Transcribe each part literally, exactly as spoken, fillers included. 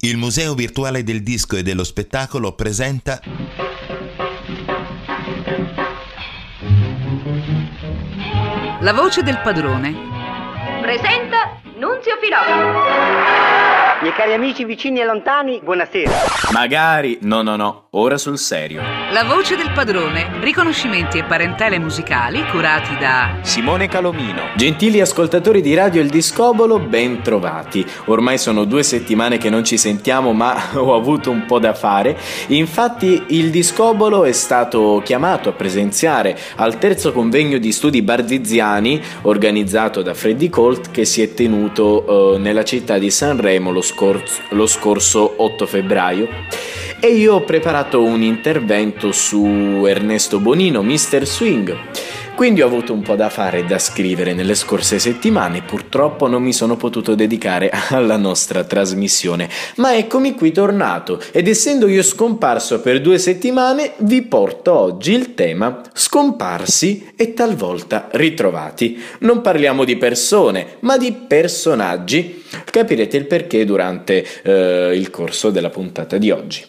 Il Museo Virtuale del Disco e dello Spettacolo presenta La voce del padrone. Presenta Nunzio Filò. Miei cari amici vicini e lontani, buonasera. Magari, no no no, ora sul serio. La voce del padrone. Riconoscimenti e parentele musicali curati da Simone Calomino. Gentili ascoltatori di Radio Il Discobolo, ben trovati. Ormai sono due settimane che non ci sentiamo, ma ho avuto un po' da fare. Infatti il Discobolo è stato chiamato a presenziare al terzo convegno di studi bardiziani organizzato da Freddy Colt, che si è tenuto eh, nella città di Sanremo lo scorso, lo scorso otto febbraio, e io ho preparato un intervento su Ernesto Bonino, mister Swing. Quindi ho avuto un po' da fare e da scrivere nelle scorse settimane, purtroppo non mi sono potuto dedicare alla nostra trasmissione, ma eccomi qui tornato, ed essendo io scomparso per due settimane vi porto oggi il tema scomparsi e talvolta ritrovati. Non parliamo di persone, ma di personaggi. Capirete il perché durante eh, il corso della puntata di oggi.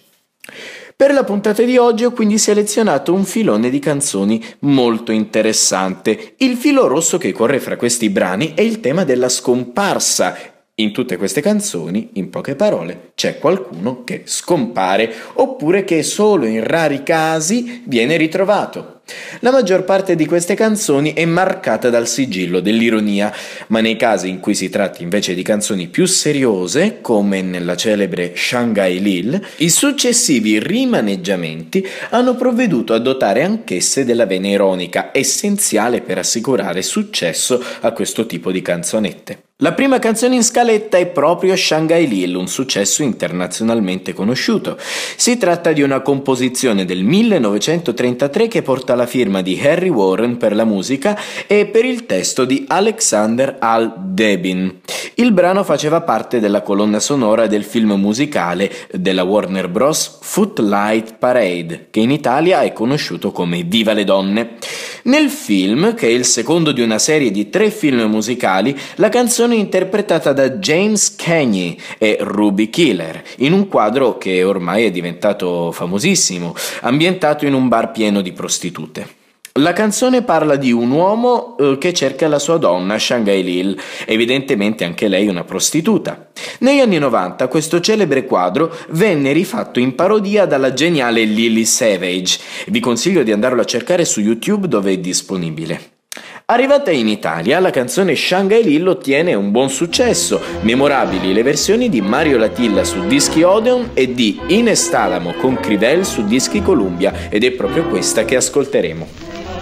Per la puntata di oggi ho quindi selezionato un filone di canzoni molto interessante. Il filo rosso che corre fra questi brani è il tema della scomparsa. In tutte queste canzoni, in poche parole, c'è qualcuno che scompare oppure che solo in rari casi viene ritrovato. La maggior parte di queste canzoni è marcata dal sigillo dell'ironia, ma nei casi in cui si tratti invece di canzoni più seriose, come nella celebre Shanghai Lil, i successivi rimaneggiamenti hanno provveduto a dotare anch'esse della vena ironica, essenziale per assicurare successo a questo tipo di canzonette. La prima canzone in scaletta è proprio Shanghai Lil, un successo internazionalmente conosciuto. Si tratta di una composizione del millenovecentotrentatré che porta la firma di Harry Warren per la musica e per il testo di Alexander Al Debin. Il brano faceva parte della colonna sonora del film musicale della Warner Bros. Footlight Parade, che in Italia è conosciuto come Viva le donne. Nel film, che è il secondo di una serie di tre film musicali, la canzone è interpretata da James Cagney e Ruby Killer, in un quadro che ormai è diventato famosissimo, ambientato in un bar pieno di prostitute. La canzone parla di un uomo eh, che cerca la sua donna, Shanghai Lil, evidentemente anche lei una prostituta. Negli anni novanta questo celebre quadro venne rifatto in parodia dalla geniale Lily Savage. Vi consiglio di andarlo a cercare su YouTube, dove è disponibile. Arrivata in Italia, la canzone Shanghai Lil ottiene un buon successo, memorabili le versioni di Mario Latilla su dischi Odeon e di Ines Talamo con Crivel su dischi Columbia, ed è proprio questa che ascolteremo.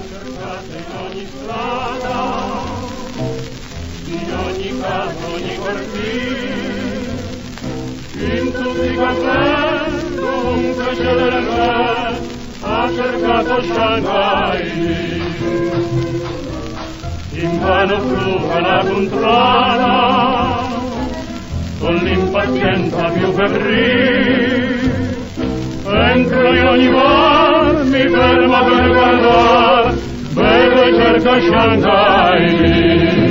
In tutti i caffè, dovunque c'è del re, ha cercato Shanghai. Invano fruga la contrada, con l'impazienza più febbrile. Entro in ogni bar, mi fermo per guardar, vedo e cerco Shanghai.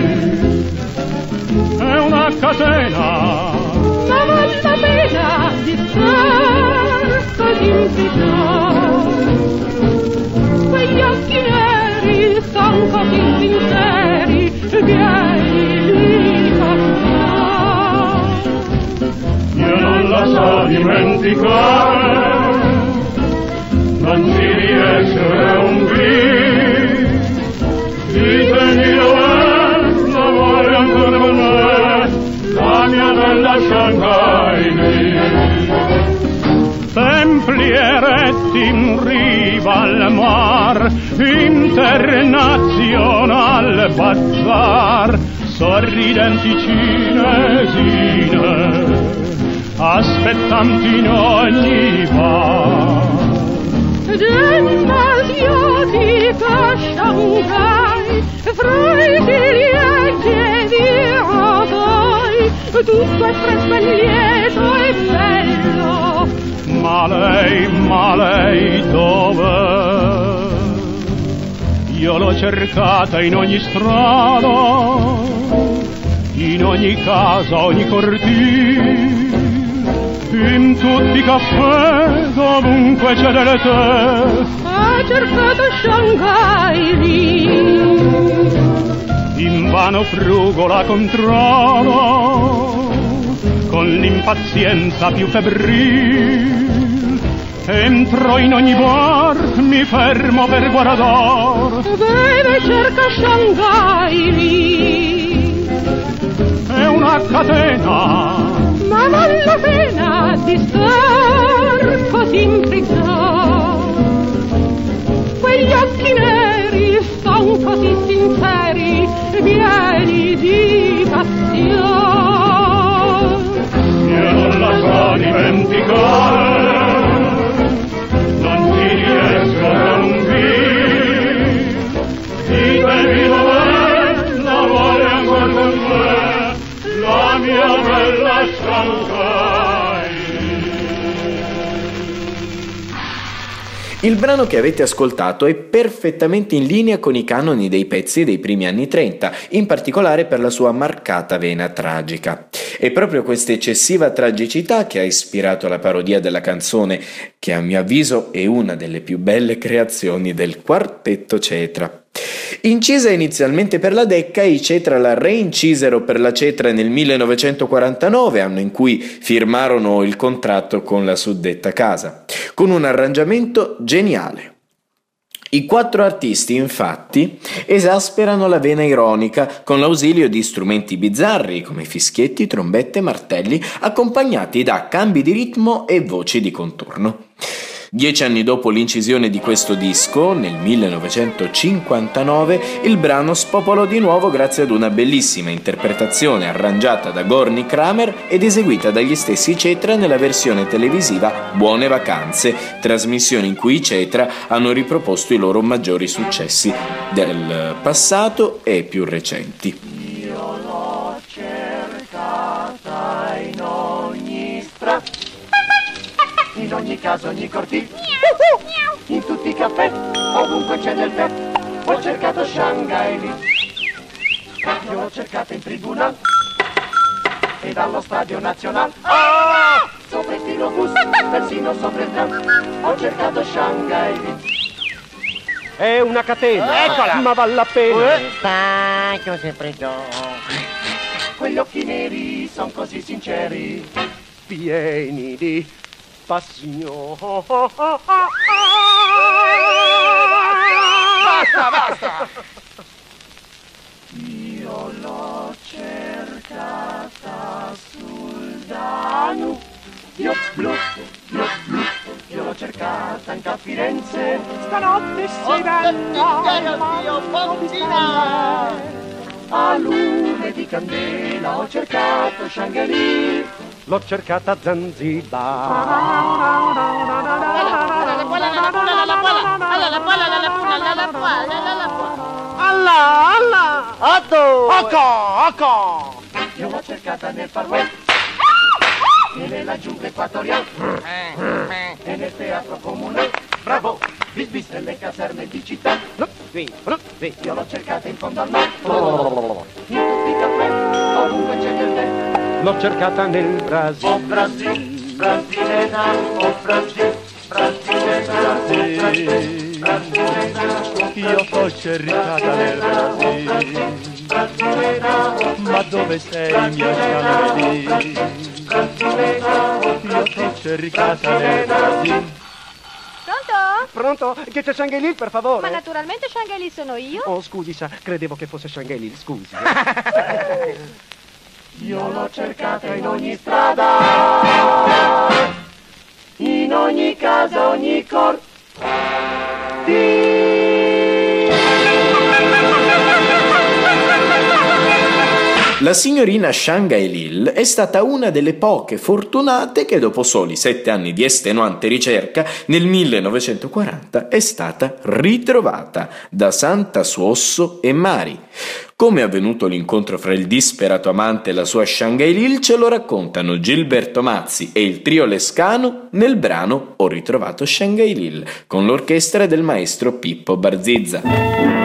È una catena, ma vale la pena di star così impicciato. Quegli occhi neri son così sinceri, vieni lì con me. Io non la so dimenticare, non ci riesce un glì. Ditemi dov'è, la vuole ancora con me, la mia bella Shanghai. Templieretti in riva al mar, internazional bazar, sorridenti cinesine, aspettanti in ogni bar. Gente asiatica Shanghai, fra i ciliegi e i rasai, tutto è fresco e lieto e bello. Ma lei, ma lei dove? Io l'ho cercata in ogni strada, in ogni casa, ogni cortile, in tutti i caffè, dovunque c'è del tè. Ha cercato Shanghai lì. Invano frugola contrada, con l'impazienza più febbril. Entro in ogni bar, mi fermo per guardar. Beve, cerca Shanghai lì. È una catena, ma vale la pena di star così imprigionato. Quegli occhi neri son così sinceri, pieni di passione. io non la so dimenticare, non ti riesco a non dire. Ditemi dov'è, la vuole ancora con me, la mia bella Shanghai. Il brano che avete ascoltato è perfettamente in linea con i canoni dei pezzi dei primi anni trenta, in particolare per la sua marcata vena tragica. È proprio questa eccessiva tragicità che ha ispirato la parodia della canzone, che a mio avviso è una delle più belle creazioni del quartetto Cetra. Incisa inizialmente per la Decca, i Cetra la reincisero per la Cetra nel millenovecentoquarantanove, anno in cui firmarono il contratto con la suddetta casa, con un arrangiamento geniale. I quattro artisti, infatti, esasperano la vena ironica con l'ausilio di strumenti bizzarri come fischietti, trombette, martelli, accompagnati da cambi di ritmo e voci di contorno. Dieci anni dopo l'incisione di questo disco, nel millenovecentocinquantanove, il brano spopolò di nuovo grazie ad una bellissima interpretazione arrangiata da Gorny Kramer ed eseguita dagli stessi Cetra nella versione televisiva Buone Vacanze, trasmissione in cui i Cetra hanno riproposto i loro maggiori successi del passato e più recenti. Io l'ho cercata in ogni strada, in ogni casa, ogni cortile, in tutti i caffè, ovunque c'è del tè. Ho cercato Shanghai lì, io l'ho cercata in tribuna e dallo stadio nazionale, ah! Sopra il filobus, persino sopra il tram. Ho cercato Shanghai lì. È una catena, eccola, ma vale la pena. Tacchio sempre giù. Quegli occhi neri son così sinceri, Pieni di passione. Basta, basta! Io l'ho cercata sul Danubio blu, blu, blu. Io l'ho cercata anche a Firenze. Stanotte si vende a lume di candela ho cercato Shanghai. L'ho cercata a Zanzibar. Allah, Allah! Otto! Occo, occo! Io l'ho cercata nel Far West e nella giungla equatoriale e nel teatro comunale. Bravo! Bis bis nelle caserme di città. Sì, sì. Io l'ho cercata in fondo al mare, in tutti i caffè, ovunque c'è del tè. L'ho cercata nel Brasile. Oh Brasil, Brasilena, oh Brasil, Brasilena, oh Brasil, Brasilena. Io t'ho cercata nel Brasile, ma dove sei mia Shanghai? Io t'ho cercata nel Brasile. Pronto? Pronto? Che c'è Shanghai Lil, per favore? Ma naturalmente Shanghai Lil sono io. Oh, scusi, sa, credevo che fosse Shanghai Lil, scusi. Io l'ho cercata in ogni strada, in ogni casa, ogni cortile. La signorina Shanghai Lil è stata una delle poche fortunate che dopo soli sette anni di estenuante ricerca nel millenovecentoquaranta è stata ritrovata da Santa Suosso e Mari. Come è avvenuto l'incontro fra il disperato amante e la sua Shanghai Lil ce lo raccontano Gilberto Mazzi e il trio Lescano nel brano Ho ritrovato Shanghai Lil con l'orchestra del maestro Pippo Barzizza.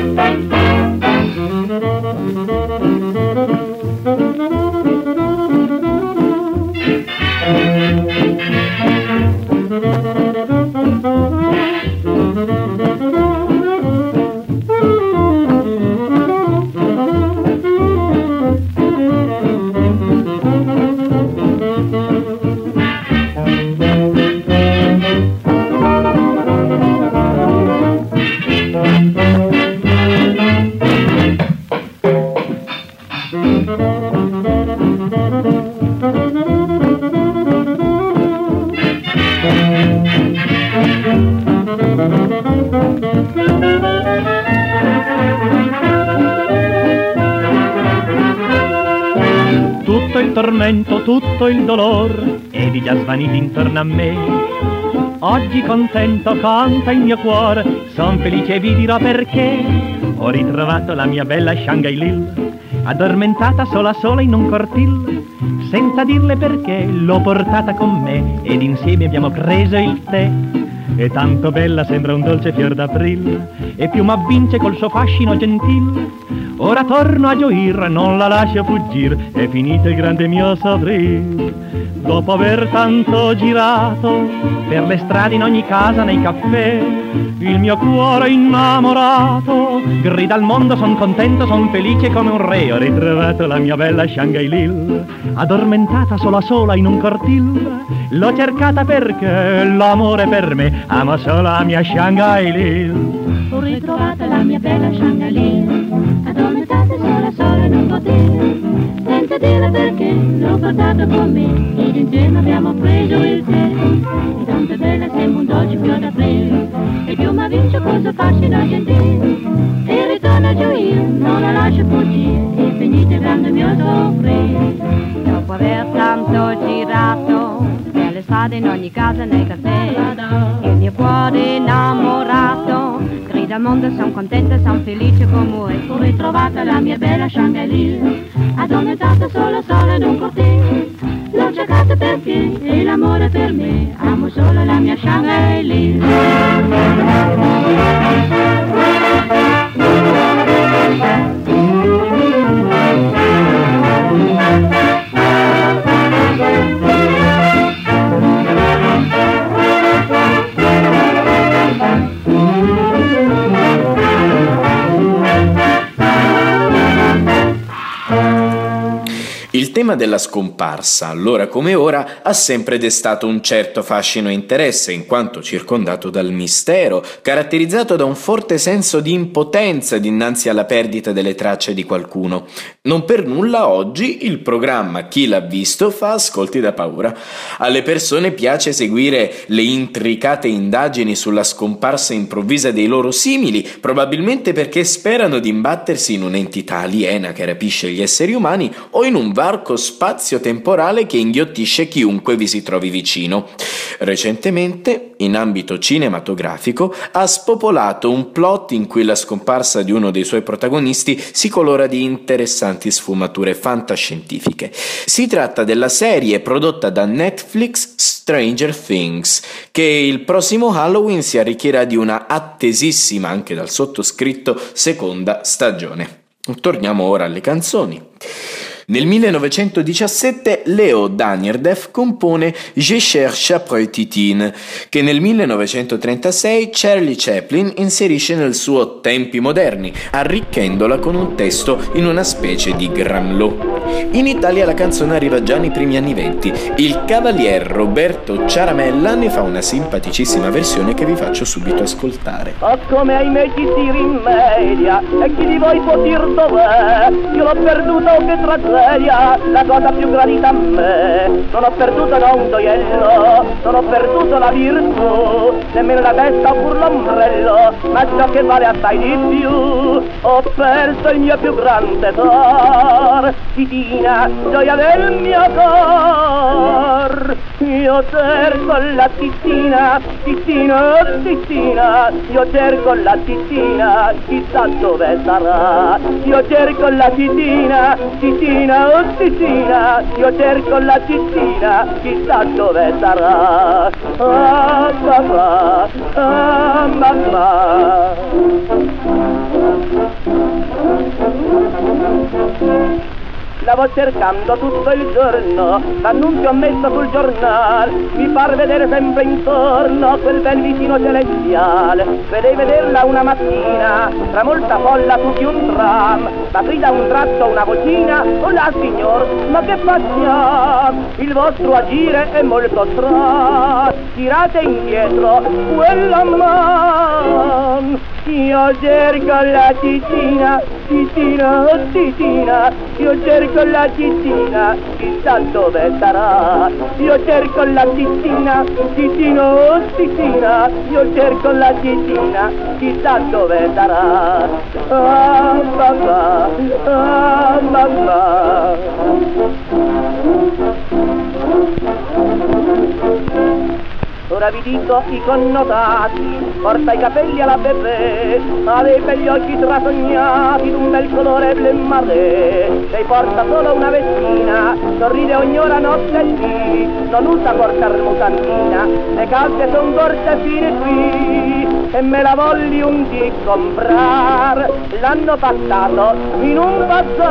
Tutto il tormento, tutto il dolore, ed già svaniti intorno a me. Oggi contento canta il mio cuore, son felice e vi dirò perché. Ho ritrovato la mia bella Shanghai Lil, addormentata sola sola in un cortile. Senza dirle perché l'ho portata con me ed insieme abbiamo preso il tè. È tanto bella, sembra un dolce fior d'aprile, e più m'avvince col suo fascino gentil. Ora torno a gioir, non la lascio fuggir, è finito il grande mio soffrir. Dopo aver tanto girato per le strade, in ogni casa, nei caffè, il mio cuore innamorato grida al mondo, son contento, son felice come un re. Ho ritrovato la mia bella Shanghai Lil, addormentata sola sola in un cortile. L'ho cercata perché l'amore per me, amo solo la mia Shanghai Lil. Ho ritrovato la mia bella Shanghai Lil, addormentata sola sola in un cortile. Senza dire perché l'ho portato con me ed insieme abbiamo preso il tè. È tanto bella, sembra un dolce fior d'aprile, e più m'avvince cosa fascino gentile. E ritorno a gioire, non la lascio fuggire, è finito il grande mio soffrire. Dopo aver tanto girato per le strade, in ogni casa, nei caffè, il mio cuore innamorato grida al mondo, son contenta, son felice come voi. Ho ritrovato la mia bella Shanghai Lil, addormentata sola sola in un cortile. L'ho cercata perché è l'amore per me, amo solo la mia Shanghai Lil. Il tema della scomparsa, allora come ora, ha sempre destato un certo fascino e interesse, in quanto circondato dal mistero, caratterizzato da un forte senso di impotenza dinanzi alla perdita delle tracce di qualcuno. Non per nulla oggi il programma Chi l'ha visto fa ascolti da paura. Alle persone piace seguire le intricate indagini sulla scomparsa improvvisa dei loro simili, probabilmente perché sperano di imbattersi in un'entità aliena che rapisce gli esseri umani o in un varco spazio-temporale che inghiottisce chiunque vi si trovi vicino. Recentemente, in ambito cinematografico, ha spopolato un plot in cui la scomparsa di uno dei suoi protagonisti si colora di interessanti sfumature fantascientifiche. Si tratta della serie prodotta da Netflix Stranger Things, che il prossimo Halloween si arricchirà di una attesissima, anche dal sottoscritto, seconda stagione. Torniamo ora alle canzoni. Nel millenovecentodiciassette Leo Danierdef compone Je cherche après Titine, che nel millenovecentotrentasei Charlie Chaplin inserisce nel suo Tempi moderni, arricchendola con un testo in una specie di Gramlò. In Italia la canzone arriva già nei primi anni venti. Il cavalier Roberto Ciaramella ne fa una simpaticissima versione che vi faccio subito ascoltare. Ma come ai me ci si rimedia, e chi di voi può dir dov'è? Io l'ho perduto, che tragedia, la cosa più gradita a me. Non ho perduto da un gioiello, non ho perduto la virtù, nemmeno la testa pur l'ombrello, ma ciò che vale assai di più. Ho perso il mio più grande tesoro, Titina, gioia del mio cor. Io cerco la Titina, Titina, Titina, io cerco la Titina, chissà dove sarà. Io cerco la Titina, Titina, oh Titina, io cerco la Titina, chissà dove sarà. Ah, papà, ah, mamma. Stavo cercando tutto il giorno, l'annunzio ho messo sul giornale, mi par vedere sempre intorno quel bel vicino celestiale. Vedei vederla una mattina, tra molta folla su di un tram, ma qui da un tratto una vocina, "Olà signor, ma che facciamo? Il vostro agire è molto strano, tirate indietro quella man". Io cerco la titina, titina, oh titina, io cerco la titina, chissà dove sarà. Io cerco la titina, titina, oh titina, io cerco la titina, chissà dove sarà. Ah mamma, ah mamma. Ora vi dico i connotati, porta i capelli alla bebè, aveva gli occhi trasognati d'un bel colore blemmaré. Lei porta solo una vestina, sorride ogni ora notte e dì, non usa portar mutandina, le calze son corte fine qui, e me la volli un dì comprar, l'anno passato in un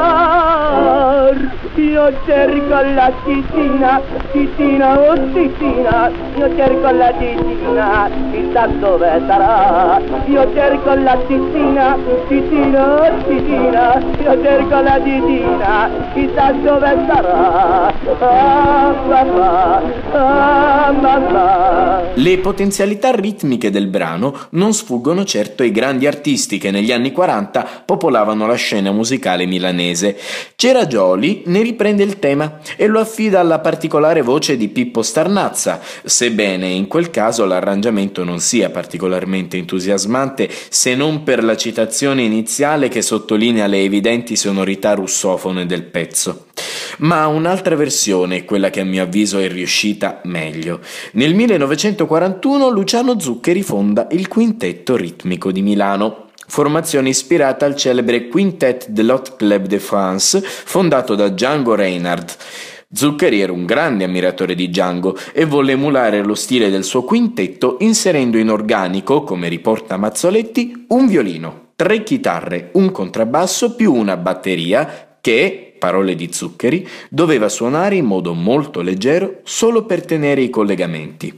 bazar. Io cerco la titina, titina, oh titina, io cerco la titina, chissà dove sarà. Io cerco la titina, titina, oh titina, io cerco la titina, chissà dove sarà. Ah mamma, ah mamma. Le potenzialità ritmiche del brano non sfuggono certo ai grandi artisti che negli anni quaranta popolavano la scena musicale milanese. Ceragioli ne riprende il tema e lo affida alla particolare voce di Pippo Starnazza, sebbene in quel caso l'arrangiamento non sia particolarmente entusiasmante se non per la citazione iniziale che sottolinea le evidenti sonorità russofone del pezzo. Ma un'altra versione è quella che a mio avviso è riuscita meglio. Nel millenovecentoquarantuno Luciano Zuccheri fonda il Quintetto Ritmico di Milano, formazione ispirata al celebre Quintet de l'Hot Club de France fondato da Django Reinhardt. Zuccheri era un grande ammiratore di Django e volle emulare lo stile del suo quintetto inserendo in organico, come riporta Mazzoletti, un violino, tre chitarre, un contrabbasso più una batteria che, parole di Zuccheri, doveva suonare in modo molto leggero solo per tenere i collegamenti.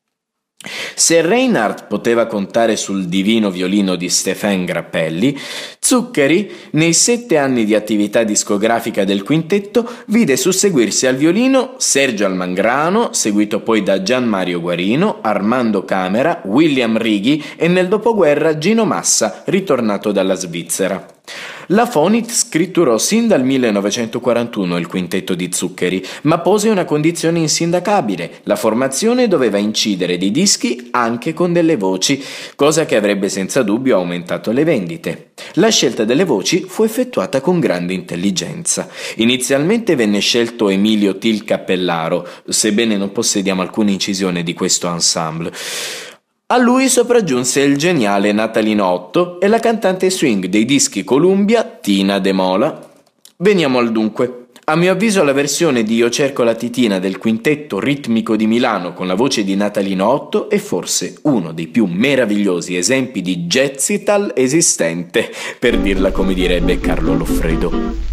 Se Reinhardt poteva contare sul divino violino di Stéphane Grappelli, Zuccheri, nei sette anni di attività discografica del quintetto, vide susseguirsi al violino Sergio Almangrano, seguito poi da Gian Mario Guarino, Armando Camera, William Righi e nel dopoguerra Gino Massa, ritornato dalla Svizzera. La Fonit scritturò sin dal millenovecentoquarantuno il quintetto di Zuccheri, ma pose una condizione insindacabile: la formazione doveva incidere dei dischi anche con delle voci, cosa che avrebbe senza dubbio aumentato le vendite. La scelta delle voci fu effettuata con grande intelligenza. Inizialmente venne scelto Emilio Til Cappellaro, sebbene non possediamo alcuna incisione di questo ensemble. A lui sopraggiunse il geniale Natalino Otto e la cantante swing dei dischi Columbia, Tina De Mola. Veniamo al dunque. A mio avviso la versione di Io cerco la titina del Quintetto Ritmico di Milano con la voce di Natalino Otto è forse uno dei più meravigliosi esempi di jazzital esistente, per dirla come direbbe Carlo Loffredo.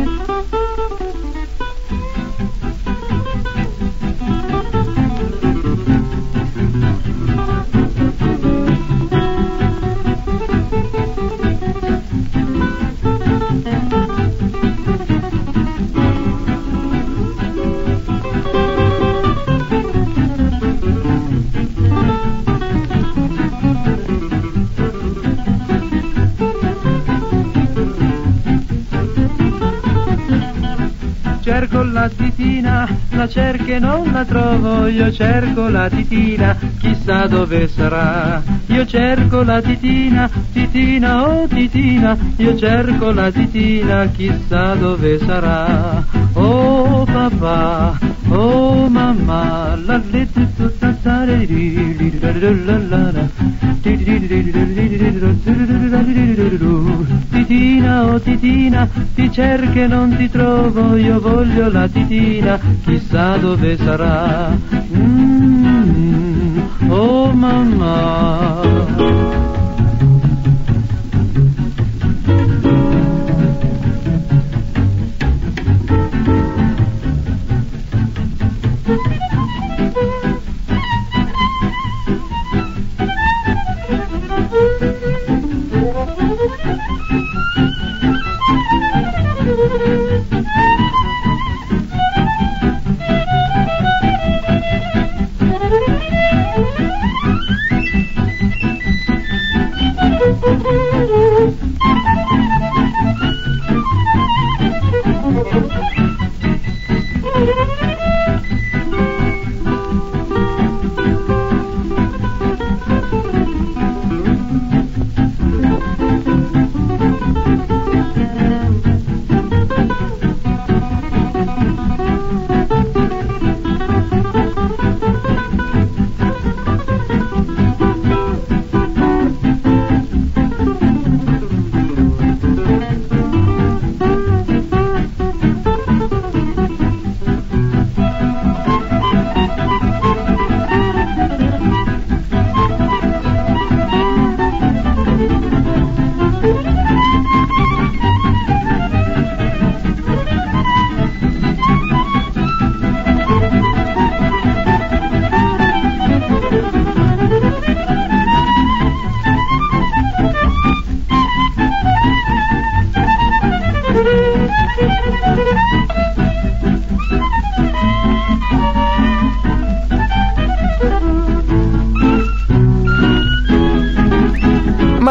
Cerco la titina, la cerco e non la trovo, io cerco la titina, chissà dove sarà. Io cerco la titina, titina, oh titina, io cerco la titina, chissà dove sarà. Oh papà, oh mamma, la titina, oh titina, ti cerco e non ti trovo, io voglio la titina, chissà dove sarà. Mm, oh mamma.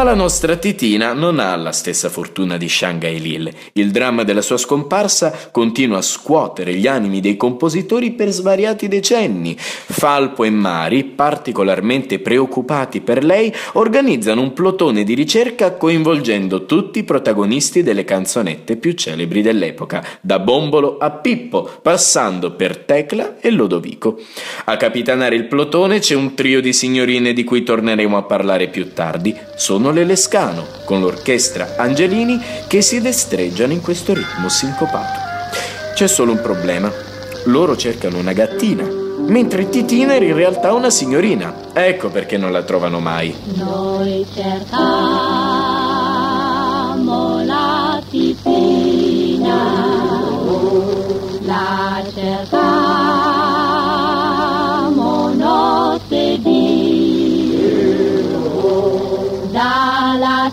la nostra Titina non ha la stessa fortuna di Shanghai Lil. Il dramma della sua scomparsa continua a scuotere gli animi dei compositori per svariati decenni. Falpo e Mari, particolarmente preoccupati per lei, organizzano un plotone di ricerca coinvolgendo tutti i protagonisti delle canzonette più celebri dell'epoca, da Bombolo a Pippo, passando per Tecla e Lodovico. A capitanare il plotone c'è un trio di signorine di cui torneremo a parlare più tardi. Sono le Lescano, con l'orchestra Angelini, che si destreggiano in questo ritmo sincopato. C'è solo un problema: loro cercano una gattina, mentre Titina era in realtà una signorina. Ecco perché non la trovano mai. Noi cercamo la Titina, la cercamo notte e dì, dalla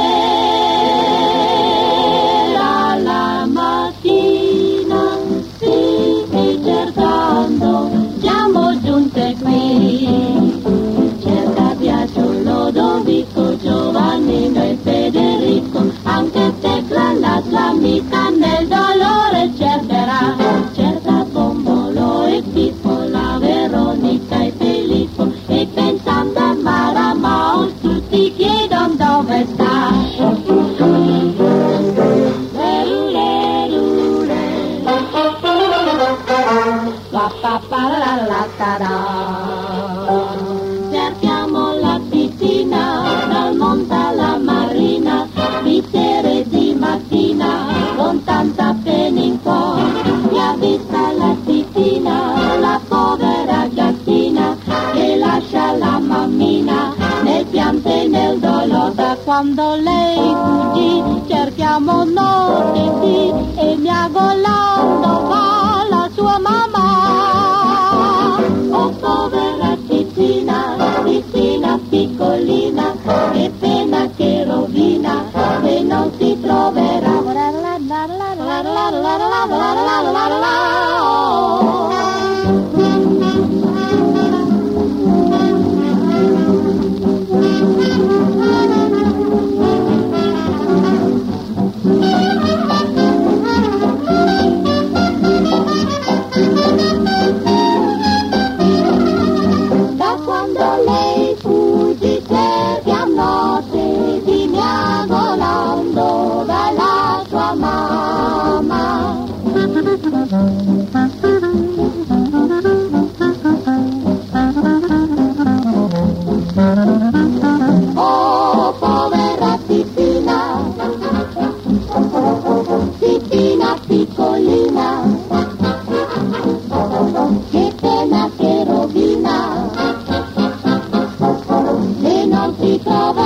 sera alla mattina, sì, e cercando siamo giunte qui. Cerca Biagio, Lodovico, Giovannino e Federico, anche Tecla, la sua amica, nel dolore cercherà. Cerca Bombolo e Pippo, la Veronica e Filippo, e pensando a Maramaus tutti chiedono dove sta. Lerule, lule, la cerchiamo la Titina, dal monte alla marina, di sera e di mattina, con tanta pena in cuore. Mi ha vista la Titina, la povera gattina, che lascia la mammina nel pianto e nel dolore. Da quando lei fuggì, cerchiamo notte e dì, e miagolando va la sua mamma. Oh povera Titina, Titina piccolina, che pena che rovina, che non si troverà. Da quando lei fuggi cerchiamo notte di miagolando dalla sua mamma. Oh povera Titina, Titina piccolina, che pena che rovina, se non si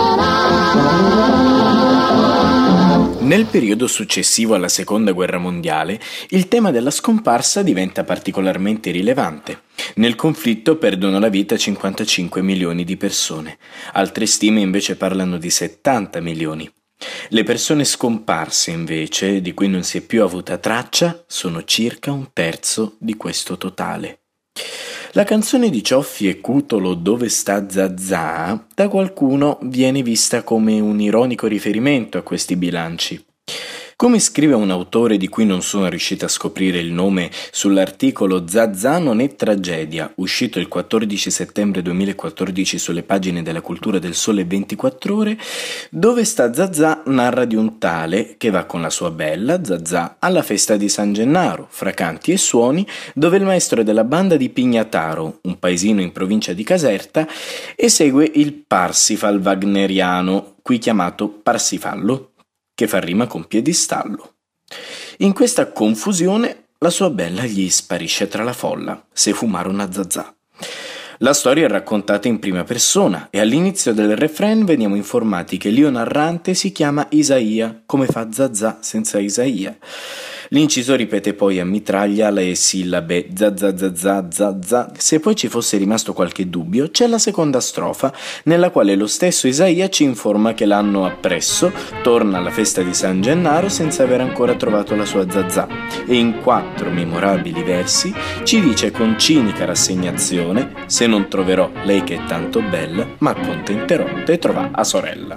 troverà. Nel periodo successivo alla Seconda Guerra Mondiale, il tema della scomparsa diventa particolarmente rilevante. Nel conflitto perdono la vita cinquantacinque milioni di persone, altre stime invece parlano di settanta milioni. Le persone scomparse, invece, di cui non si è più avuta traccia, sono circa un terzo di questo totale. La canzone di Cioffi e Cutolo Dove sta Zazà da qualcuno viene vista come un ironico riferimento a questi bilanci. Come scrive un autore di cui non sono riuscito a scoprire il nome sull'articolo Zazà non è tragedia, uscito il quattordici settembre duemilaquattordici sulle pagine della Cultura del Sole ventiquattro Ore, Dove sta Zazà narra di un tale che va con la sua bella, Zazà, alla festa di San Gennaro, fra canti e suoni, dove il maestro della banda di Pignataro, un paesino in provincia di Caserta, esegue il Parsifal wagneriano, qui chiamato Parsifallo, che fa rima con piedistallo. In questa confusione la sua bella gli sparisce tra la folla, se fumare una zazà. La storia è raccontata in prima persona e all'inizio del refrain veniamo informati che l'io narrante si chiama Isaia, come fa zazà senza Isaia. L'inciso ripete poi a mitraglia le sillabe zazà zazà zazà. Se poi ci fosse rimasto qualche dubbio, c'è la seconda strofa, nella quale lo stesso Isaia ci informa che l'anno appresso torna alla festa di San Gennaro senza aver ancora trovato la sua zazà, e in quattro memorabili versi ci dice con cinica rassegnazione: se non troverò lei che è tanto bella, m'accontenterò de trovà a sorella.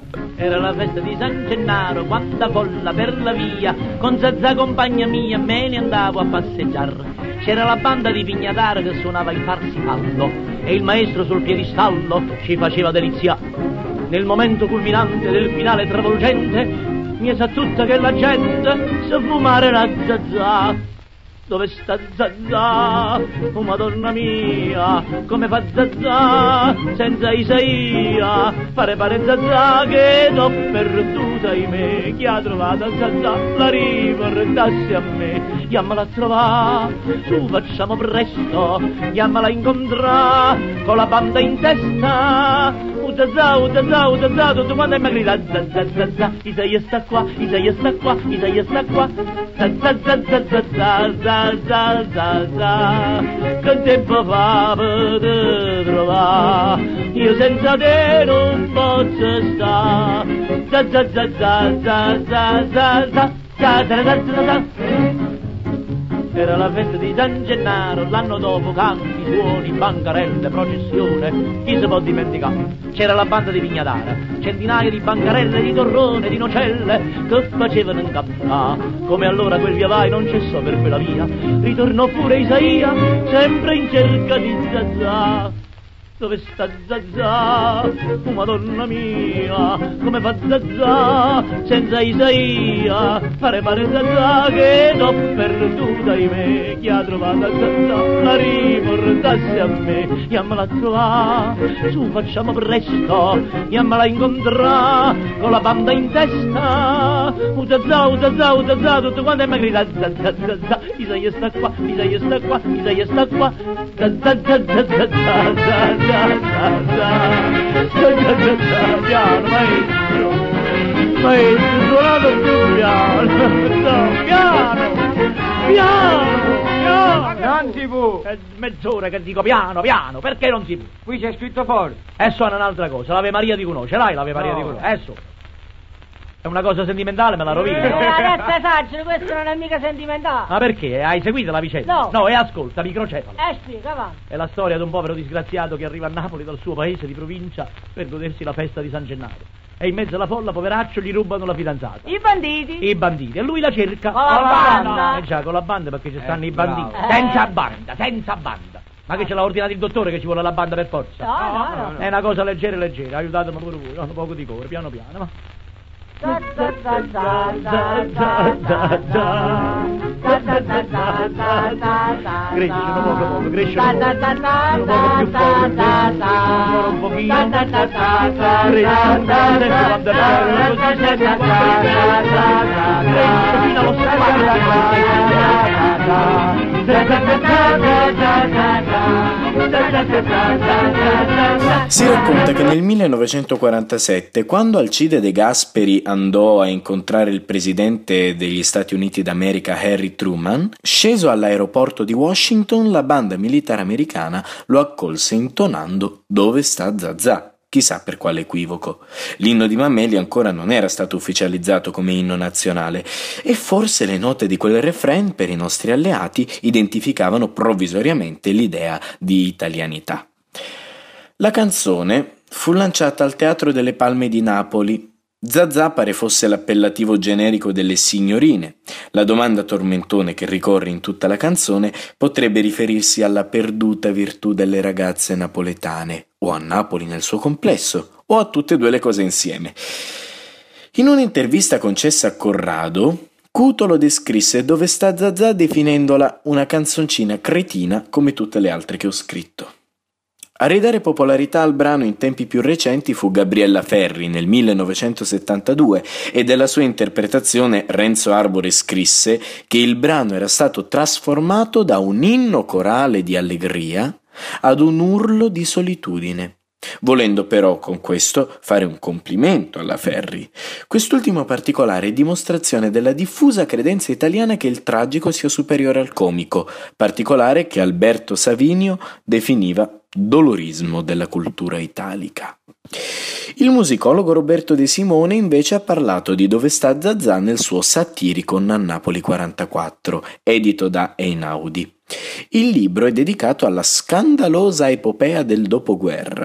Era la festa di San Gennaro, quanta folla per la via, con Zazà compagna mia me ne andavo a passeggiare. C'era la banda di Pignataro che suonava il Parsifallo e il maestro sul piedistallo ci faceva delizia. Nel momento culminante del finale travolgente mi sa tutta che la gente sa fumare la Zazà. Dove sta Zazà? Oh Madonna mia, come fa Zazà senza Isaia? Pare pare Zazà che t'ho perduta in me. Chi ha trovato Zazà la riportassi a me. Chiamala a trovare, su facciamo presto, chiamala a incontrare con la banda in testa. Oh Zazà, oh Zazà, oh Zazà, tutto quanto è mi grida Zazà, Zazà, Isaia sta qua, Isaia sta qua, Isaia sta qua. Zazà, Zazà, Zazà, Zazà, Zazà, che tempo fa per trovare, io senza te non posso stare. Zazà, Zazà, Zazà, Zazà, Zazà, Zazà. Era la festa di San Gennaro, l'anno dopo canti, suoni, bancarelle, processione, chi si può dimenticare? C'era la banda di Pignatara, centinaia di bancarelle, di torrone, di nocelle, che facevano incappare. Come allora quel via vai non cessò per quella via, ritornò pure Isaia, sempre in cerca di Zazà. Dove sta Zazà? Oh Madonna mia, come fa Zazà senza Isaia? Pare pare Zazà che t'ho perduta in me. Chi ha trovato Zazà la riportassi a me. Chiamala a trovare, su facciamo presto, chiamala a incontrare con la banda in testa. Oh Zazà, oh Zazà, oh Zazà, tutto quanto è mi grida Zazà, Zazà, Isaia sta qua, Isaia sta qua, Isaia sta qua. Zazà, Zazà, Zazà, Zazà. Piano, maestro, maestro, suonato più piano, no, piano, piano, piano. Non si può. È mezz'ora che dico piano, piano, perché non si può? Qui c'è scritto fuori. E suona un'altra cosa, l'Ave Maria di Cunò, ce l'hai l'Ave Maria no. di Cunò? Adesso. È una cosa sentimentale, me la rovini. Eh, adesso esagero, questo non è mica sentimentale. Ma perché? Hai seguito la vicenda? No. No, e ascolta, microcefalo. Eh sì, va. È la storia di un povero disgraziato che arriva a Napoli dal suo paese di provincia per godersi la festa di San Gennaro. E in mezzo alla folla, poveraccio, gli rubano la fidanzata. I banditi? I banditi. E lui la cerca. Con la banda. Eh già, con la banda perché ci stanno Eh, i banditi. bravo. Senza banda, senza banda. Ma che ce l'ha ordinato il dottore che ci vuole la banda per forza? No, no, no. È una cosa leggera leggera, aiutatemi pure voi, un poco di cuore, piano piano, ma... Cresce un poco poco, cresce un poco, un poco più forte, ancora un pochino, cresce, senti quando è bello, così senti quando è bello, cresce fino allo sguardo. Si racconta che nel millenovecentoquarantasette, quando Alcide De Gasperi andò a incontrare il presidente degli Stati Uniti d'America Harry Truman, sceso all'aeroporto di Washington, la banda militare americana lo accolse intonando "Dove sta Zazà?". Chissà per quale equivoco. L'inno di Mameli ancora non era stato ufficializzato come inno nazionale e forse le note di quel refrain per i nostri alleati identificavano provvisoriamente l'idea di italianità. La canzone fu lanciata al Teatro delle Palme di Napoli. Zazà pare fosse l'appellativo generico delle signorine. La domanda tormentone che ricorre in tutta la canzone potrebbe riferirsi alla perduta virtù delle ragazze napoletane, o a Napoli nel suo complesso, o a tutte e due le cose insieme. In un'intervista concessa a Corrado, Cutolo descrisse "Dove sta Zazà" definendola una canzoncina cretina come tutte le altre che ho scritto. A ridare popolarità al brano in tempi più recenti fu Gabriella Ferri nel millenovecentosettantadue e della sua interpretazione Renzo Arbore scrisse che il brano era stato trasformato da un inno corale di allegria ad un urlo di solitudine, volendo però con questo fare un complimento alla Ferri. Quest'ultimo particolare è dimostrazione della diffusa credenza italiana che il tragico sia superiore al comico, particolare che Alberto Savinio definiva dolorismo della cultura italica. Il musicologo Roberto De Simone invece ha parlato di Dove sta Zazà nel suo Satiricon a Napoli quarantaquattro, edito da Einaudi. Il libro è dedicato alla scandalosa epopea del dopoguerra.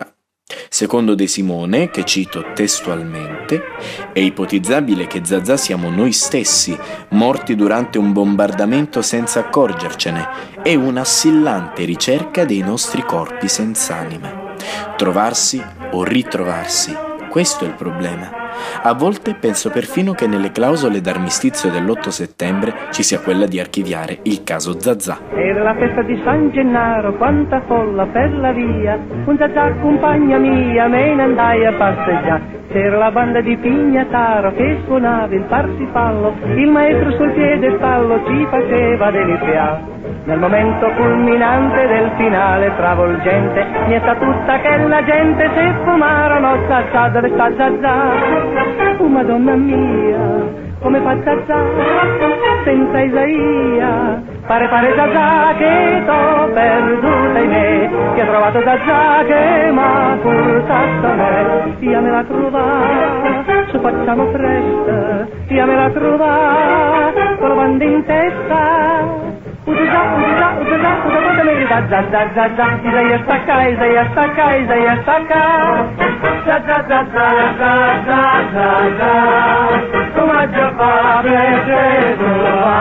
Secondo De Simone, che cito testualmente, è ipotizzabile che Zazà siamo noi stessi, morti durante un bombardamento senza accorgercene, e un'assillante ricerca dei nostri corpi senz'anima. Trovarsi o ritrovarsi, questo è il problema. A volte penso perfino che nelle clausole d'armistizio dell'otto settembre ci sia quella di archiviare il caso Zazà. Era la festa di San Gennaro, quanta folla per la via, un Zazà compagna mia, me ne andai a passeggiare. C'era la banda di Pignataro che suonava il parsifallo, il maestro sul piedestallo ci faceva deliziare. Nel momento culminante del finale travolgente, niente tutta che la gente se fumarono Zazà, dove sta Zazà? Oh Madonna mia, come fa Zazà? Senza Isaia, pare pare Zazà che t'ho perduta in me, che ho trovato Zazà che m'ha portato a me, via me la trova, su facciamo presto, via me la trova, con la banda in testa. Usa, usa, usa, usa, usa, me da za za za za, Isaia stacca, Isaia stacca, Isaia stacca, za za za za za za za za, come già fa Gesù,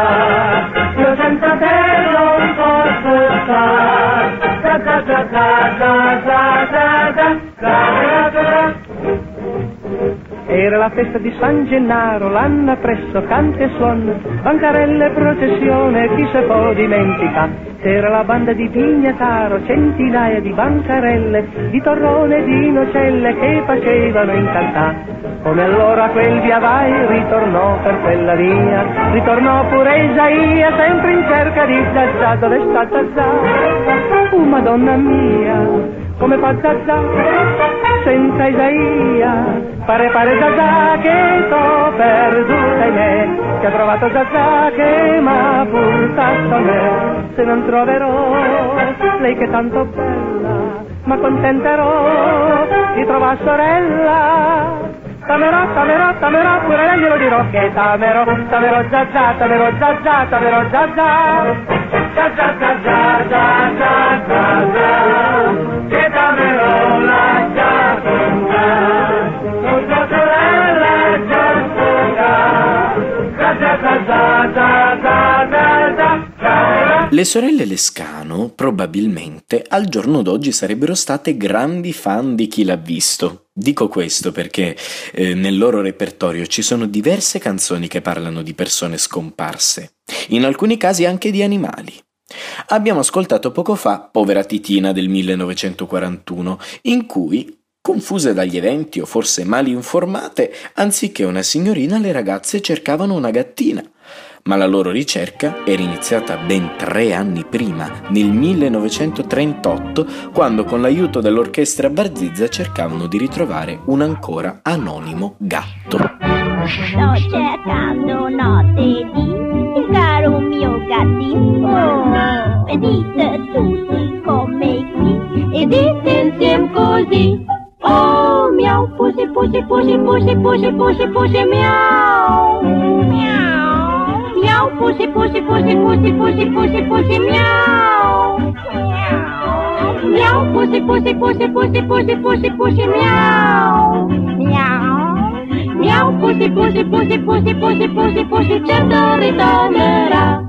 io senza te non posso stare, za za za za za za za za za. Era la festa di San Gennaro, l'anno appresso canti e suon, bancarelle, processione, chi se può dimenticare. C'era la banda di Pignataro, centinaia di bancarelle, di torrone e di nocelle che facevano incantare. Come allora quel via vai ritornò per quella via, ritornò pure Isaia, sempre in cerca di Zazà, dove sta Zazà? Oh Madonna mia, come fa Zazà? Senza Isaia, pare pare Zazà che t'ho perduta in me, che ha trovato Zazà che m'ha portato a me. Se non troverò lei che è tanto bella, m'accontenterò di trovare sorella. Tamerò, tamerò, tamerò, pure lei glielo dirò che tamerò, tamerò Zazà, tamerò Zazà, tamerò Zazà, Zazà, Zazà, Zazà, Zazà, che tamerò la Giaconda, sua sorella Giaconda, Zazà, Zazà, Zazà, Zazà. Le sorelle Lescano probabilmente al giorno d'oggi sarebbero state grandi fan di Chi l'ha visto. Dico questo perché eh, nel loro repertorio ci sono diverse canzoni che parlano di persone scomparse, in alcuni casi anche di animali. Abbiamo ascoltato poco fa Povera Titina del millenovecentoquarantuno, in cui, confuse dagli eventi o forse mali informate, anziché una signorina le ragazze cercavano una gattina. Ma la loro ricerca era iniziata ben tre anni prima, nel millenovecentotrentotto, quando con l'aiuto dell'orchestra Barzizza cercavano di ritrovare un ancora anonimo gatto. Sto cercando notte di il caro mio gattino. Venite tutti come qui e dite insieme così. Oh, miau, pussy, pussy, pussy, pussy, pussy, pussy, pussy, miau, miau. Miau, pussy, pussy, pussy, pussy, pussy, pussy, pussy, miau. Miau, pussy, pussy, pussy, pussy, pussy, pussy, pussy, miau. Miau. Miau, pussy, pussy, pussy, pussy, pussy, pussy, pussy, certo ritornerà.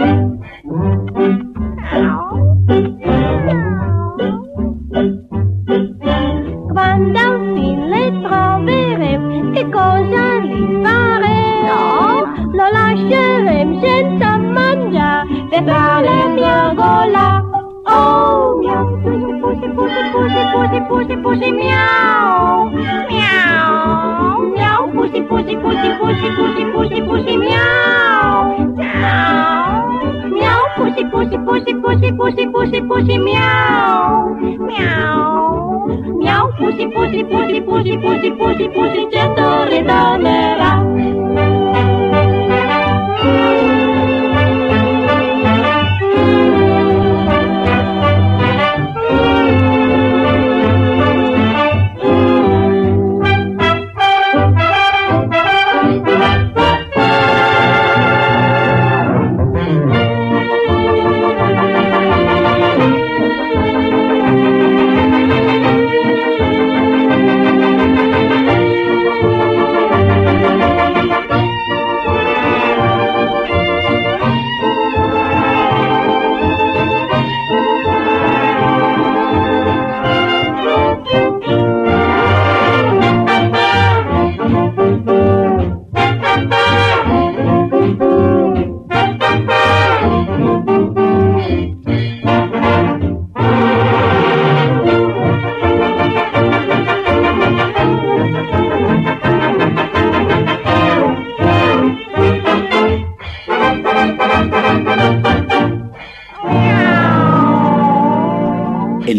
Quando al fin le troveremo, che cosa gli faremo? Lo lasceremo senza mangiare per fare piagola. Oh, miau, pussy, pussy, pussy, pussy, pussy, pussy, pussy, miau. Miau, miau, pussy, pussy, pussy, pussy, pussy, pussy, pussy, miau. Miau, miau, pussy, pussy, pussy, pussy, pussy, pussy, pussy, miau. Miau, miau, pussy, pussy, pussy, pussy, pussy, pussy, pussy, certo ritornerà.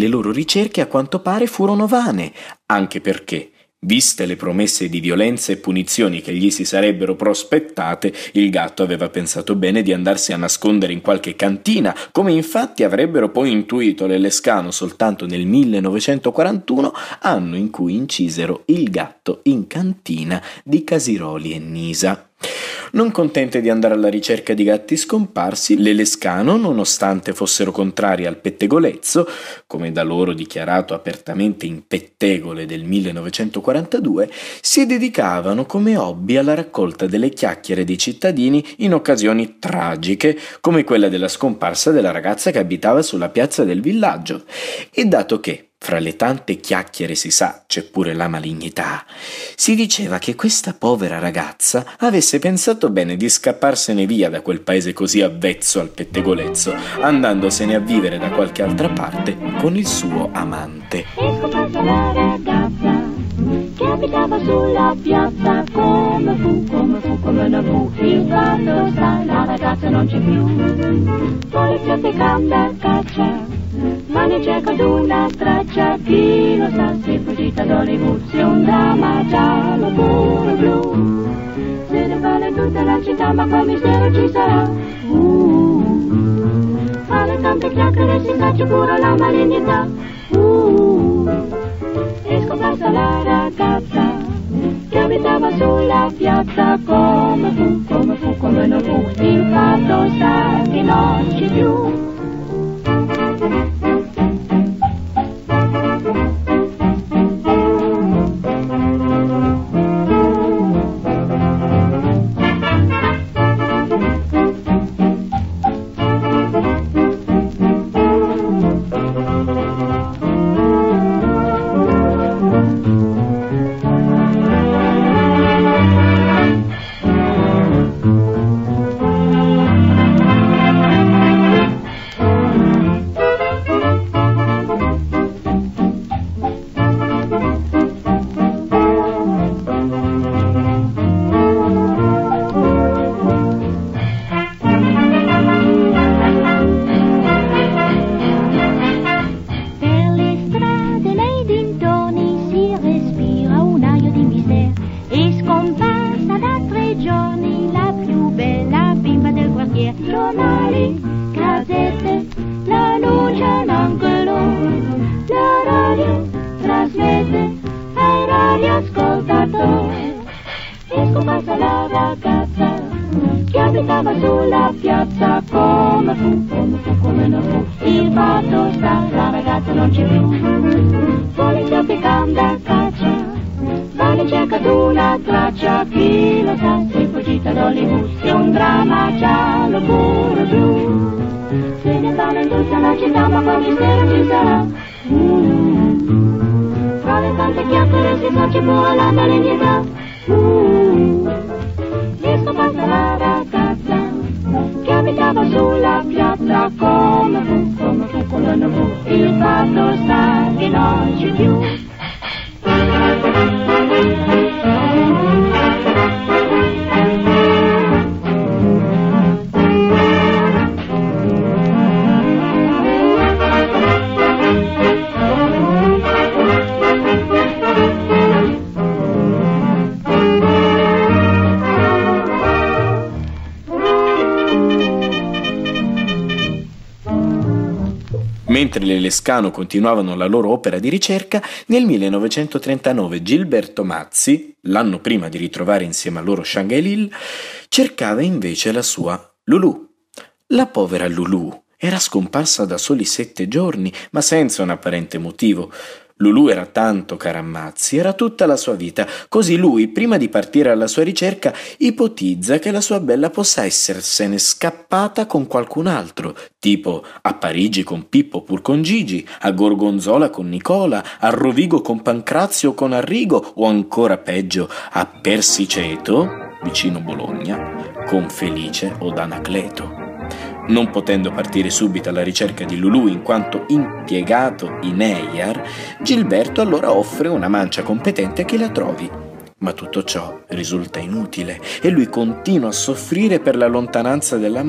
le loro ricerche a quanto pare furono vane, anche perché, viste le promesse di violenza e punizioni che gli si sarebbero prospettate, il gatto aveva pensato bene di andarsi a nascondere in qualche cantina, come infatti avrebbero poi intuito le Lescano soltanto nel millenovecentoquarantuno, anno in cui incisero Il gatto in cantina di Casiroli e Nisa. Non contente di andare alla ricerca di gatti scomparsi, le Lescano, nonostante fossero contrari al pettegolezzo, come da loro dichiarato apertamente in Pettegole del millenovecentoquarantadue, si dedicavano come hobby alla raccolta delle chiacchiere dei cittadini in occasioni tragiche, come quella della scomparsa della ragazza che abitava sulla piazza del villaggio. E dato che fra le tante chiacchiere, si sa, c'è pure la malignità, si diceva che questa povera ragazza avesse pensato bene di scapparsene via da quel paese così avvezzo al pettegolezzo, andandosene a vivere da qualche altra parte con il suo amante. È scomparsa la ragazza che abitava sulla piazza, come fu, come fu, come non fu, il fatto sta, la ragazza non c'è più. Poliziotti cambia a caccia, ma ne cercano una traccia, chi lo sa se è fuggita da Hollywood, se un dramma giallo pure blu, se ne vale tutta la città, ma qua mistero ci sarà. Uh, fra le tante chiacchiere si sa c'è pure la malignità. Uh, è scomparsa la ragazza che abitava sulla piazza, come fu, come fu, come non fu, il fatto sta che non c'è più. Sulla piazza, come fu, come fu, come non fu, il fatto sta, la ragazza non c'è più. Poliziotti cambia a caccia, vanno in cerca d'una traccia, chi lo sa se è fuggita da Hollywood, se un dramma giallo pure blu, se ne parla in tutta la città, ma poi mistero ci sarà. Uh, fra le tante chiacchiere si sa c'è pure la malignità. Uh, è scomparsa la ragazza che abitava sulla piazza, come fu, come fu, come non fu, il fatto sta che non c'è più. Mentre le Lescano continuavano la loro opera di ricerca, nel millenovecentotrentanove Gilberto Mazzi, l'anno prima di ritrovare insieme a loro Shanghai Lil, cercava invece la sua Lulù. La povera Lulù era scomparsa da soli sette giorni, ma senza un apparente motivo. Lulù era tanto cara a Mazzi, era tutta la sua vita, così lui, prima di partire alla sua ricerca, ipotizza che la sua bella possa essersene scappata con qualcun altro, tipo a Parigi con Pippo pur con Gigi, a Gorgonzola con Nicola, a Rovigo con Pancrazio o con Arrigo, o ancora peggio, a Persiceto, vicino Bologna, con Felice o Anacleto. Non potendo partire subito alla ricerca di Lulù in quanto impiegato in E I A R, Gilberto allora offre una mancia competente che la trovi. Ma tutto ciò risulta inutile e lui continua a soffrire per la lontananza dell'amata.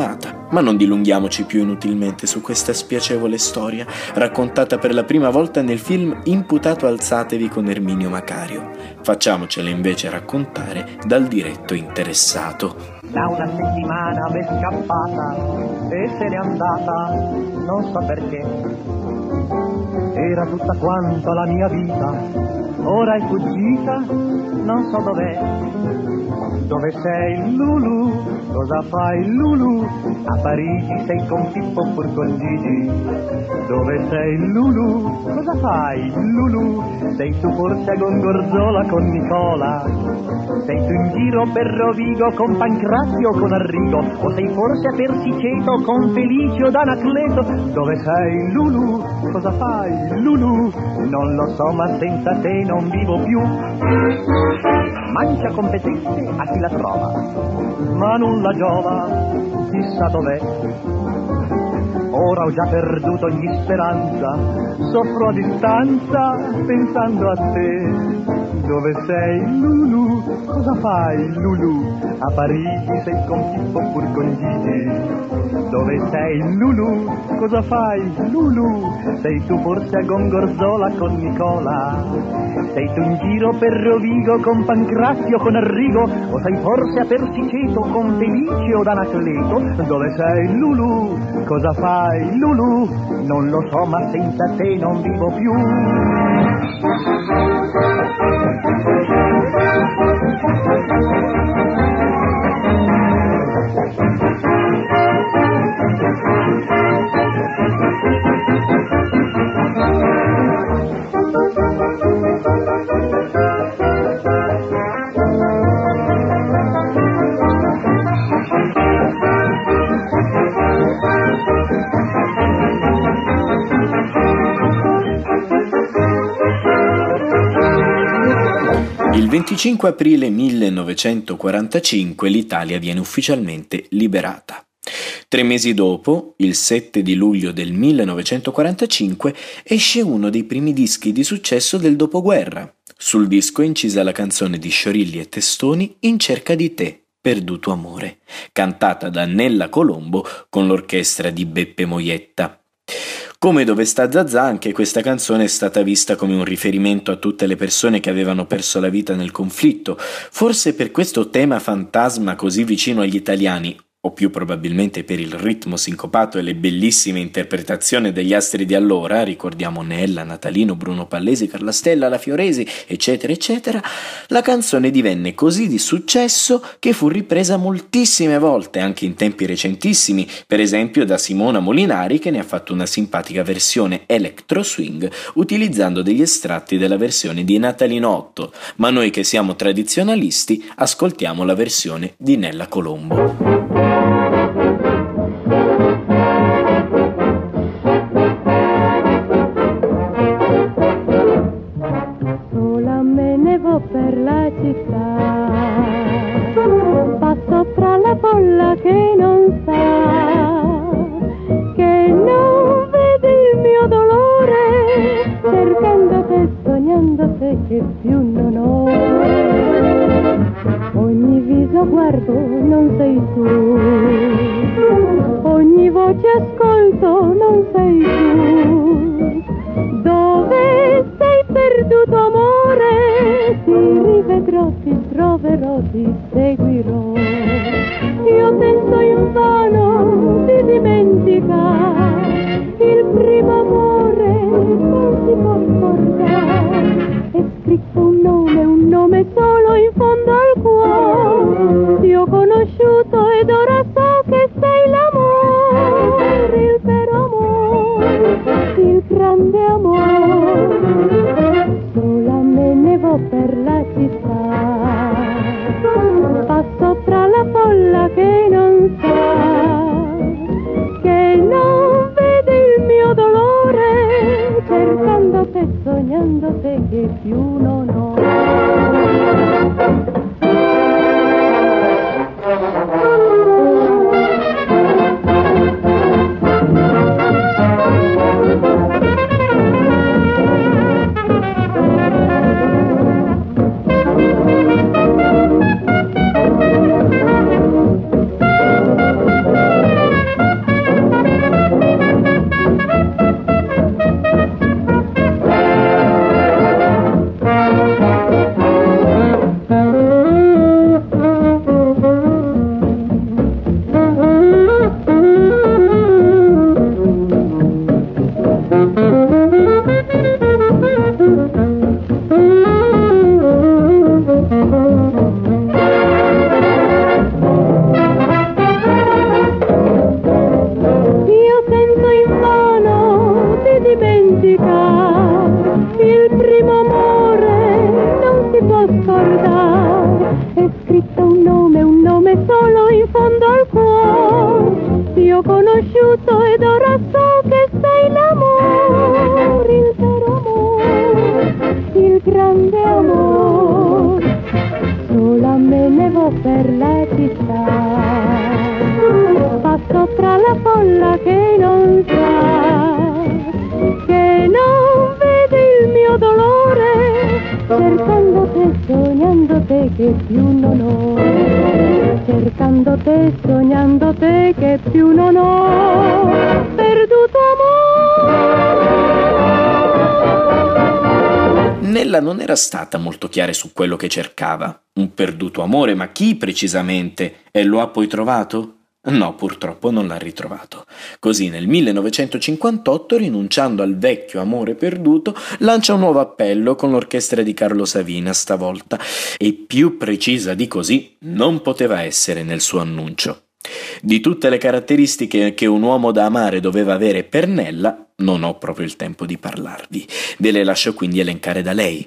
Ma non dilunghiamoci più inutilmente su questa spiacevole storia, raccontata per la prima volta nel film Imputato alzatevi con Erminio Macario. Facciamocela invece raccontare dal diretto interessato. Da una settimana m'è scappata e se n'è andata, non so perché. Era tutta quanta la mia vita, ora è fuggita, non so dov'è. Dove sei Lulu? Cosa fai Lulu? A Parigi sei con Pippo pur con Gigi. Dove sei Lulu? Cosa fai Lulu? Sei tu forse a Gongorzola con Nicola? Sei tu in giro per Rovigo con Pancrazio o con Arrigo? O sei forse a Persiceto con Felice o d'Anacleto? Dove sei Lulu? Cosa fai Lulu? Non lo so ma senza te non vivo più. Mancia competenze a chi la trova, ma nulla giova, chissà dov'è. Ora ho già perduto ogni speranza, soffro a distanza pensando a te. Dove sei Lulu? Cosa fai Lulu? A Parigi sei con Pippo pur con Gigi. Dove sei Lulu? Cosa fai Lulu? Sei tu forse a Gongorzola con Nicola? Sei tu in giro per Rovigo con Pancrazio con Arrigo? O sei forse a Persiceto con Felice o d'Anacleto? Dove sei Lulu? Cosa fai Lulu? Non lo so ma senza te non vivo più. Il venticinque aprile millenovecentoquarantacinque l'Italia viene ufficialmente liberata. Tre mesi dopo, il sette di luglio del millenovecentoquarantacinque, esce uno dei primi dischi di successo del dopoguerra. Sul disco è incisa la canzone di Sciorilli e Testoni In cerca di te, perduto amore, cantata da Nella Colombo con l'orchestra di Beppe Moietta. Come Dove sta Zazà, anche questa canzone è stata vista come un riferimento a tutte le persone che avevano perso la vita nel conflitto, forse per questo tema fantasma così vicino agli italiani, o più probabilmente per il ritmo sincopato e le bellissime interpretazioni degli astri di allora, ricordiamo Nella, Natalino, Bruno Pallesi, Carla Stella, La Fioresi, eccetera eccetera, la canzone divenne così di successo che fu ripresa moltissime volte, anche in tempi recentissimi, per esempio da Simona Molinari, che ne ha fatto una simpatica versione electro swing utilizzando degli estratti della versione di Natalino otto, ma noi che siamo tradizionalisti ascoltiamo la versione di Nella Colombo. Sola me ne vo per la città, passo fra la folla che non sa, che non vede il mio dolore, cercando te, sognando te che più non ho. Ogni viso guardo, non sei tu, ogni voce ascolto, non sei tu. Dove sei perduto amore? Ti rivedrò, ti troverò, ti seguirò. Io tento invano di dimenticare il primo amore, non si può scordare. È scritto un nome, un nome solo in fondo al cuore. Ti ho conosciuto ed ora so che sei l'amore, il vero amore, il grande amore. Sola me ne vo per la città, passo fra la folla che non sa, che non vede il mio dolore, cercando te, sognando te che più non ho. quella che non sa, che non vede il mio dolore, cercando te, sognando te che più non ho, cercando te, sognando te che più non ho, perduto amore. Nella non era stata molto chiara su quello che cercava, un perduto amore, ma chi precisamente? E lo ha poi trovato? No, purtroppo non l'ha ritrovato. Così nel millenovecentocinquantotto, rinunciando al vecchio amore perduto, lancia un nuovo appello con l'orchestra di Carlo Savina stavolta, e più precisa di così non poteva essere nel suo annuncio. Di tutte le caratteristiche che un uomo da amare doveva avere per Nella, non ho proprio il tempo di parlarvi. Ve le lascio quindi elencare da lei.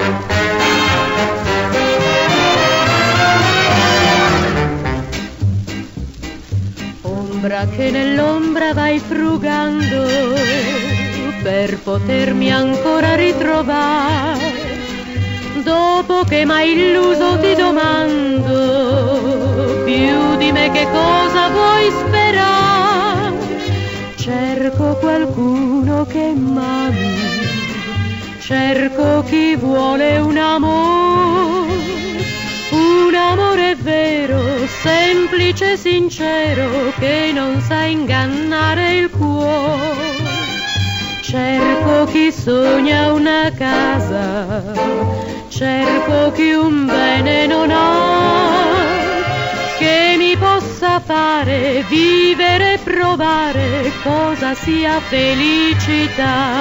Ombra che nell'ombra vai frugando per potermi ancora ritrovare, dopo che m'hai illuso ti domando più di me che cosa vuoi sperare. Cerco qualcuno che m'ami, cerco chi vuole un amore, un amore vero, semplice e sincero, che non sa ingannare il cuore. Cerco chi sogna una casa, cerco chi un bene non ha, che mi possa fare vivere e provare cosa sia felicità.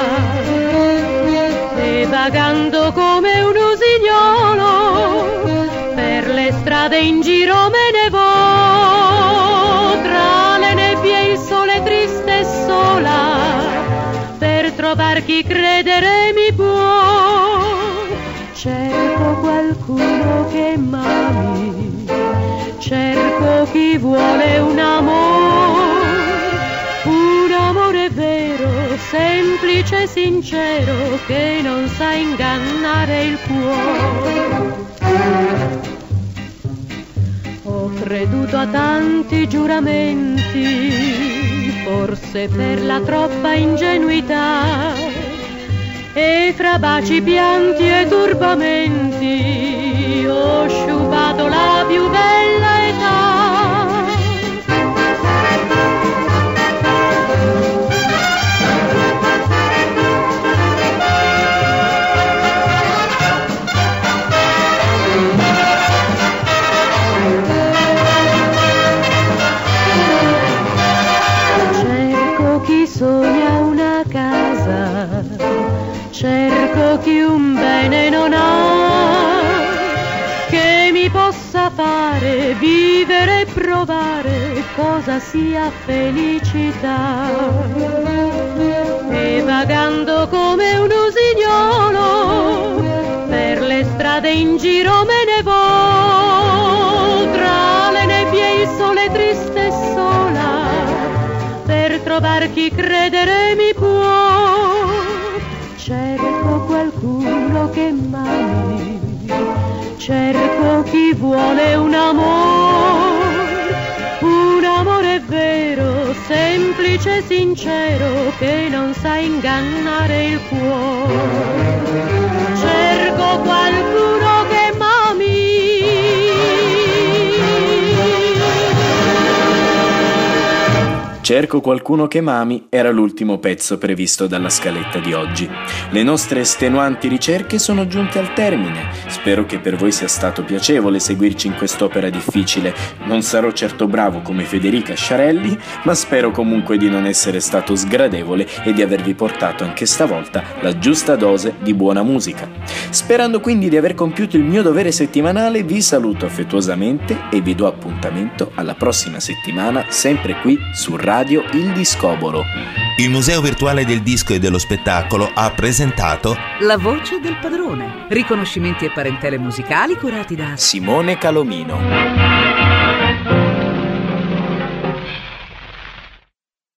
E vagando come un usignolo per le strade in giro me ne vo, tra le nebbie il sole triste e sola, per trovar chi credere mi può. Cerco qualcuno che m'ami, cerco chi vuole un amore, un amore vero, semplice e sincero, che non sa ingannare il cuore. Ho creduto a tanti giuramenti, forse per la troppa ingenuità, e fra baci, pianti e turbamenti ho sciupato la più bella età. Sogna una casa, cerco chi un bene non ha, che mi possa fare vivere e provare cosa sia felicità. E vagando come un usignolo per le strade in giro me ne vo, tra le nebbie il sole triste e sola, per trovar chi credere mi può. Cerco qualcuno che m'ami, cerco chi vuole un amore, un amore vero, semplice e sincero, che non sa ingannare il cuore. Cerco qualcuno che m'ami, Cerco qualcuno che m'ami era l'ultimo pezzo previsto dalla scaletta di oggi. Le nostre estenuanti ricerche sono giunte al termine. Spero che per voi sia stato piacevole seguirci in quest'opera difficile. Non sarò certo bravo come Federica Sciarelli, ma spero comunque di non essere stato sgradevole e di avervi portato anche stavolta la giusta dose di buona musica. Sperando quindi di aver compiuto il mio dovere settimanale, vi saluto affettuosamente e vi do appuntamento alla prossima settimana, sempre qui su Radio Il Discobolo. Il Museo Virtuale del Disco e dello Spettacolo ha presentato La voce del padrone. Riconoscimenti e parentele musicali curati da Simone Calomino.